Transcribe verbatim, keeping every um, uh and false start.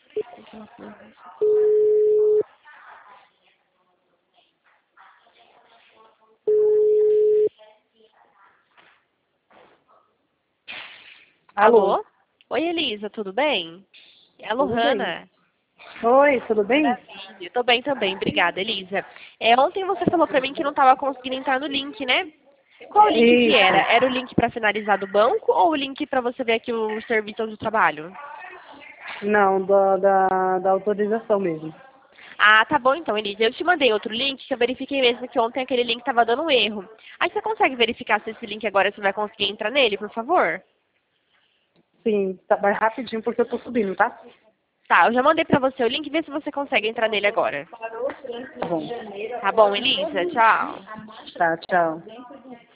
Alô? Alô? Oi, Elisa, tudo bem? É a Tudo bem? Lohana. Oi, tudo bem? Maravilha. Tô bem também, obrigada, Elisa. É, ontem você falou pra mim que não estava conseguindo entrar no link, né? Qual link que era? Isso. Era o link para finalizar do banco ou o link para você ver aqui o serviço onde eu trabalho? Não, da, da, da autorização mesmo. Ah, tá bom então, Elisa. Eu te mandei outro link que eu verifiquei mesmo que ontem aquele link estava dando um erro. Aí você consegue verificar se esse link agora você vai conseguir entrar nele, por favor? Sim, tá, vai rapidinho porque eu tô subindo, tá? Tá, eu já mandei pra você o link, vê se você consegue entrar nele agora. Tá bom. Tá bom, Elisa? Tchau. Tá, tchau.